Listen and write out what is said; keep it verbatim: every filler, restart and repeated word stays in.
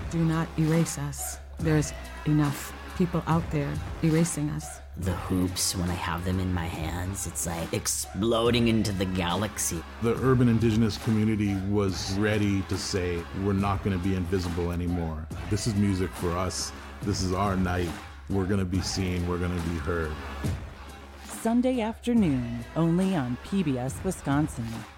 Do not erase us. There's enough people out there erasing us. The hoops, when I have them in my hands, it's like exploding into the galaxy. The urban indigenous community was ready to say, we're not going to be invisible anymore. This is music for us. This is our night. We're going to be seen. We're going to be heard. Sunday afternoon, only on P B S Wisconsin.